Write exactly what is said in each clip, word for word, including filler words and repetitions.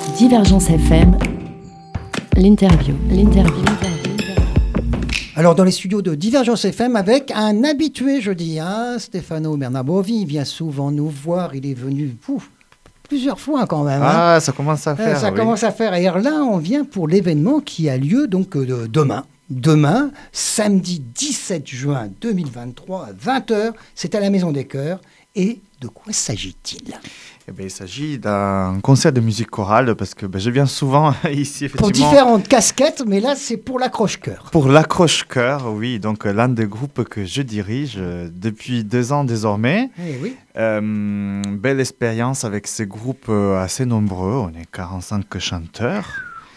Divergence F M, l'interview, l'interview. Alors dans les studios de Divergence F M avec un habitué, je dis, hein, Stefano Bernabovi, il vient souvent nous voir, il est venu pouf, plusieurs fois quand même. Ah, hein. ça commence à faire. Euh, ça oui. commence à faire. Et là, on vient pour l'événement qui a lieu donc euh, demain. Demain, samedi dix-sept juin deux mille vingt-trois à vingt heures, c'est à la Maison des Chœurs. Et de quoi s'agit-il ? Eh bien, il s'agit d'un concert de musique chorale parce que ben, je viens souvent ici, effectivement. Pour différentes casquettes, mais là, c'est pour l'accroche-cœur. Pour l'accroche-cœur, oui. Donc, l'un des groupes que je dirige euh, depuis deux ans désormais. Eh oui. Euh, belle expérience avec ces groupes euh, assez nombreux. On est quarante-cinq chanteurs.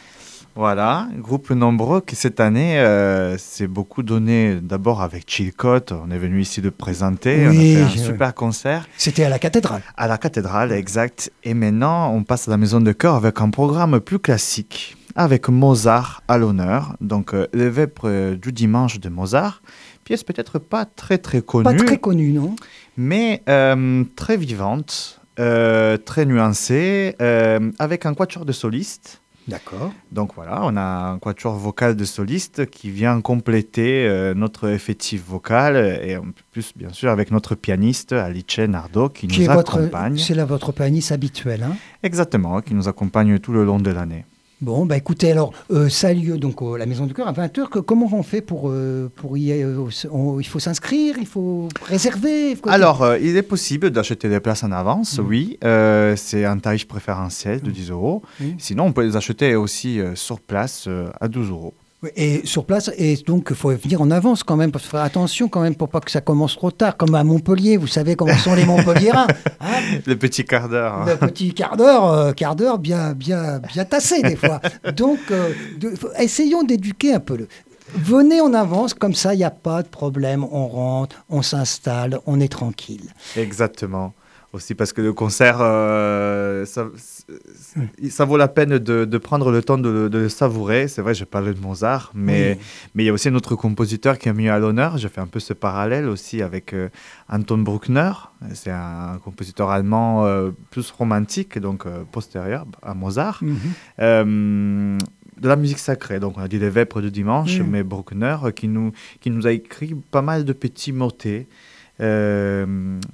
Voilà, groupe nombreux qui cette année euh, s'est beaucoup donné d'abord avec Chilcot. On est venu ici le présenter. Oui, on a fait un je... super concert. C'était à la cathédrale. À la cathédrale, exact. Et maintenant, on passe à la Maison de Chœur avec un programme plus classique, avec Mozart à l'honneur. Donc, euh, les Vêpres du dimanche de Mozart. Pièce peut-être pas très très connue. Pas très connue, non ? Mais euh, très vivante, euh, très nuancée, euh, avec un quatuor de solistes. D'accord. Donc voilà, on a un quatuor vocal de soliste qui vient compléter euh, notre effectif vocal et en plus, bien sûr, avec notre pianiste Alice Nardo qui, qui nous accompagne. Votre, c'est là votre pianiste habituel, hein ? Exactement, qui nous accompagne tout le long de l'année. Bon, bah écoutez, alors, euh, ça a lieu donc à la Maison du Chœur à vingt heures. Que, comment on fait pour, euh, pour y aller euh, on, il faut s'inscrire, il faut réserver il faut... Alors, euh, il est possible d'acheter des places en avance, mmh. oui. Euh, c'est un tarif préférentiel de mmh. dix euros. Mmh. Sinon, on peut les acheter aussi euh, sur place euh, à douze euros. Et sur place, et donc il faut venir en avance quand même, parce qu'il faut faire attention quand même pour pas que ça commence trop tard, comme à Montpellier, vous savez comment sont les Montpelliérains. Hein, le petit quart d'heure. Hein. Le petit quart d'heure, euh, quart d'heure bien, bien, bien tassé des fois. Donc, euh, de, essayons d'éduquer un peu le... Venez en avance, comme ça, il n'y a pas de problème, on rentre, on s'installe, on est tranquille. Exactement. Aussi parce que le concert, euh, ça, ça vaut la peine de, de prendre le temps de, de le savourer. C'est vrai, je parlais de Mozart, mais oui. mais il y a aussi un autre compositeur qui est mis à l'honneur. Je fais un peu ce parallèle aussi avec euh, Anton Bruckner. C'est un compositeur allemand euh, plus romantique, donc euh, postérieur à Mozart. Mm-hmm. Euh, de la musique sacrée, donc on a dit les Vêpres du dimanche, mm. mais Bruckner qui nous, qui nous a écrit pas mal de petits motets. Euh,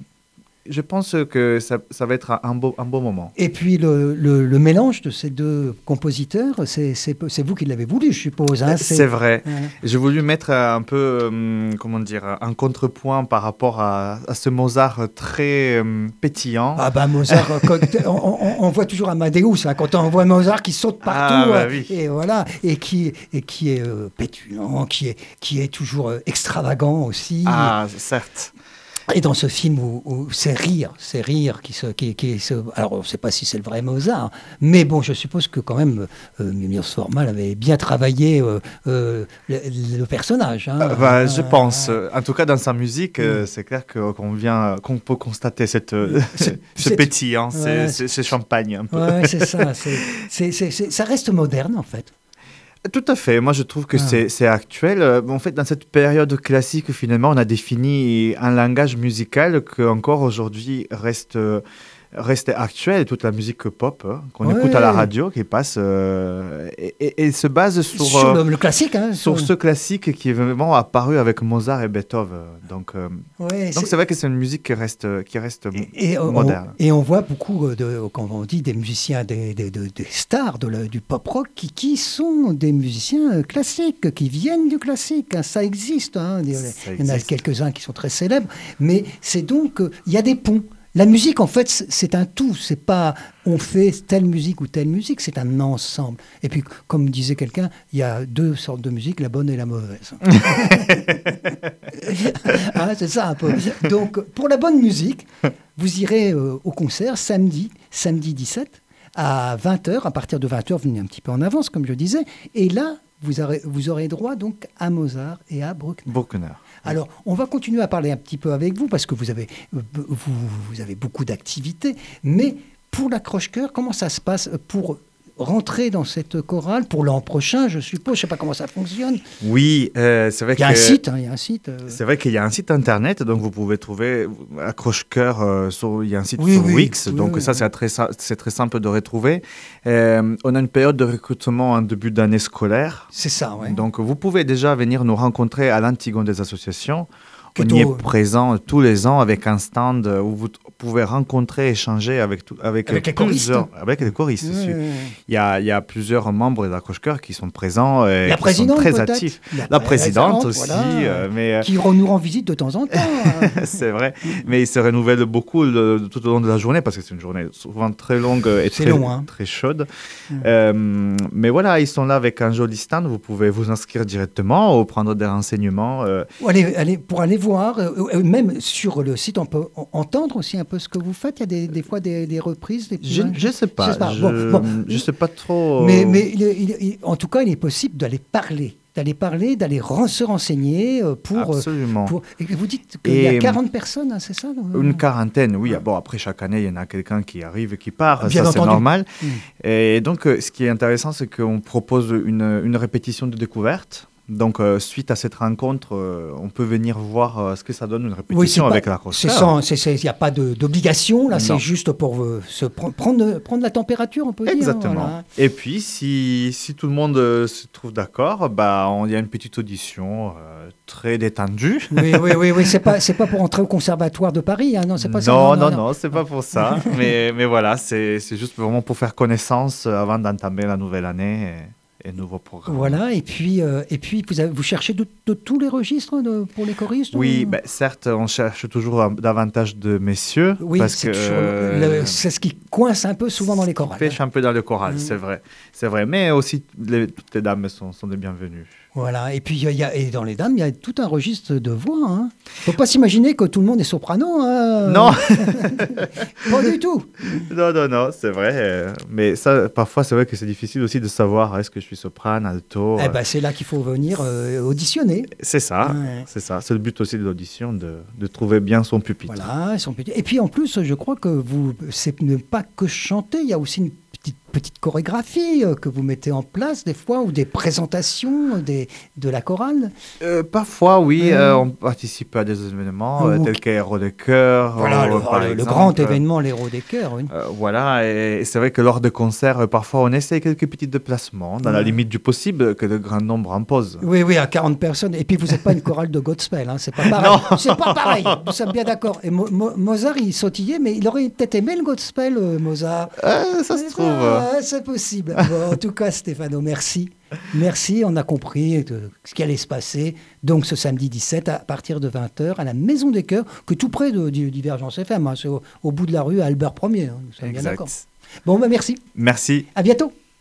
Je pense que ça, ça va être un beau, un beau moment. Et puis le, le, le mélange de ces deux compositeurs, c'est, c'est, c'est vous qui l'avez voulu, je suppose. Hein, c'est... c'est vrai. Ouais. J'ai voulu mettre un peu, um, comment dire, un contrepoint par rapport à, à ce Mozart très um, pétillant. Ah bah Mozart, quand, on, on, on voit toujours Amadeus, hein, quand on voit Mozart qui saute partout, ah, bah oui. et voilà, et qui, et qui est euh, pétulant, qui est, qui est toujours euh, extravagant aussi. Ah, certes. Et dans ce film où, où c'est rire, c'est rire qui se, qui, qui se, alors on ne sait pas si c'est le vrai Mozart, mais bon, je suppose que quand même euh, Milos Forman avait bien travaillé euh, euh, le, le personnage. Hein. Euh, bah, je pense. En tout cas, dans sa musique, euh, c'est clair que, qu'on vient, qu'on peut constater cette, c'est, ce c'est, pétillant, ouais, c'est, c'est champagne un peu. Ouais, c'est ça. C'est, c'est, c'est, c'est, ça reste moderne en fait. Tout à fait. Moi, je trouve que ah. c'est, c'est actuel. En fait, dans cette période classique, finalement, on a défini un langage musical qui, encore aujourd'hui, reste, reste actuel. Toute la musique pop hein, qu'on ouais. écoute à la radio, qui passe euh, et, et, et se base sur, sur le, euh, le classique. Hein, sur, sur ce classique qui est vraiment apparu avec Mozart et Beethoven. Donc, euh, ouais, donc c'est... c'est vrai que c'est une musique qui reste, qui reste et, et moderne. On, et on voit beaucoup, de, quand on dit des musiciens, des, des, des, des stars de la, du pop-rock qui, qui sont des musiciens classiques, qui viennent du classique. Hein, ça existe. Hein, il y en a quelques-uns qui sont très célèbres. Mais c'est donc, il y a des ponts. La musique, en fait, c'est un tout. C'est pas on fait telle musique ou telle musique, c'est un ensemble. Et puis, comme disait quelqu'un, il y a deux sortes de musique, la bonne et la mauvaise. hein, c'est ça un peu. Donc, pour la bonne musique, vous irez euh, au concert samedi, samedi dix-sept, à vingt heures. À partir de vingt heures, venez un petit peu en avance, comme je disais. Et là, vous aurez, vous aurez droit donc à Mozart et à Bruckner. Bruckner. Alors, on va continuer à parler un petit peu avec vous, parce que vous avez, vous, vous avez beaucoup d'activités. Mais pour l'accroche-cœur, comment ça se passe pour rentrer dans cette chorale pour l'an prochain, je suppose. Je ne sais pas comment ça fonctionne. Oui, euh, c'est vrai qu'il y a que... un site. Hein, il y a un site euh... C'est vrai qu'il y a un site internet, donc vous pouvez trouver Accroche-Cœur, euh, sur, il y a un site oui, sur oui, Wix, oui, donc oui, ça oui. C'est, très, c'est très simple de retrouver. Euh, on a une période de recrutement en début d'année scolaire. C'est ça, oui. Donc vous pouvez déjà venir nous rencontrer à l'Antigone des associations. On y est présent tous les ans avec un stand où vous pouvez rencontrer, échanger avec, tout, avec, avec les plusieurs, choristes. avec les choristes. Mmh. Il, y a, il y a plusieurs membres d'Accroche-Cœur qui sont présents et la qui sont très peut-être. actifs. La, la présidente aussi. Voilà, euh, mais, qui nous rend visite de temps en temps. C'est vrai, mais ils se renouvellent beaucoup le, tout au long de la journée parce que c'est une journée souvent très longue et très, long, hein. très chaude. Mmh. Euh, mais voilà, ils sont là avec un joli stand. Vous pouvez vous inscrire directement ou prendre des renseignements. Euh. Allez, allez, pour aller voir, euh, même sur le site, on peut entendre aussi un peu ce que vous faites. Il y a des, des fois des, des reprises. Des je ne sais pas. Je ne sais pas. Je, bon, bon, je sais pas trop. Mais, mais il, il, il, en tout cas, il est possible d'aller parler. D'aller parler, d'aller ren- se renseigner pour... Absolument. Pour, et vous dites qu'il y a quarante personnes, hein, c'est ça non Une quarantaine, oui. Ouais. Bon, après, chaque année, il y en a quelqu'un qui arrive et qui part. Bien ça, entendu. C'est normal. Mmh. Et donc, ce qui est intéressant, c'est qu'on propose une, une répétition de découverte. Donc, euh, suite à cette rencontre, euh, on peut venir voir euh, ce que ça donne une répétition oui, avec pas, l'Accroche-Cœur. Il n'y a pas de, d'obligation, là, non. c'est juste pour euh, se pr- prendre, prendre la température, on peut Exactement. dire. Voilà. Et puis, si, si tout le monde euh, se trouve d'accord, bah, il y a une petite audition euh, très détendue. Oui, oui, oui, oui. c'est pas, c'est pas pour entrer au Conservatoire de Paris, hein, non, c'est pas non, ça. Non, non, non, non c'est pas pour ça. mais, mais voilà, c'est, c'est juste vraiment pour faire connaissance avant d'entamer la nouvelle année. Et... Et nouveaux programmes. Voilà, et puis, euh, et puis vous, avez, vous cherchez de, de tous les registres de, pour les choristes? Oui, ou... ben, certes, on cherche toujours davantage de messieurs. Oui, parce c'est, que, euh, le, c'est ce qui coince un peu souvent dans les chorales. Pêche un peu dans le choral, mmh. c'est vrai. C'est vrai, mais aussi les, toutes les dames sont, sont des bienvenues. Voilà, et puis y a, y a, et dans les dames, il y a tout un registre de voix. Il hein. ne faut pas s'imaginer que tout le monde est soprano. Hein. Non. Pas du tout. Non, non, non, c'est vrai. Mais ça, parfois, c'est vrai que c'est difficile aussi de savoir est-ce que je suis soprane, alto. Eh ben, c'est là qu'il faut venir euh, auditionner. C'est ça, ouais. c'est ça. C'est le but aussi de l'audition, de, de trouver bien son pupitre. Voilà, son pupitre. Et puis en plus, je crois que vous, c'est ne pas que chanter, il y a aussi une petite, petite chorégraphie euh, que vous mettez en place des fois, ou des présentations des, de la chorale. Euh, parfois, oui, euh, on participe à des événements ou... euh, tels qu'Héros des Chœurs. Voilà, euh, le, par le, exemple, le grand événement, l'Héros des Chœurs. Oui. Euh, voilà, et c'est vrai que lors de concerts, euh, parfois, on essaie quelques petits déplacements, dans ouais. la limite du possible, que le grand nombre impose. Oui, oui, à quarante personnes. Et puis, vous n'êtes pas une chorale de Godspell, hein, c'est pas pareil. Non. C'est pas pareil, nous sommes bien d'accord. Et Mo- Mo- Mozart, il sautillait, mais il aurait peut-être aimé le Godspell, euh, Mozart. Euh, ça se trouve. Ah, c'est possible. Bon, en tout cas, Stéphano, merci. Merci, on a compris de, ce qui allait se passer. Donc, ce samedi dix-sept, à partir de vingt heures, à la Maison des Chœurs, que tout près de, de Divergence F M, hein, c'est au, au bout de la rue, à Albert Ier. Hein, nous sommes bien d'accord. Bon, bah, merci. Merci. À bientôt.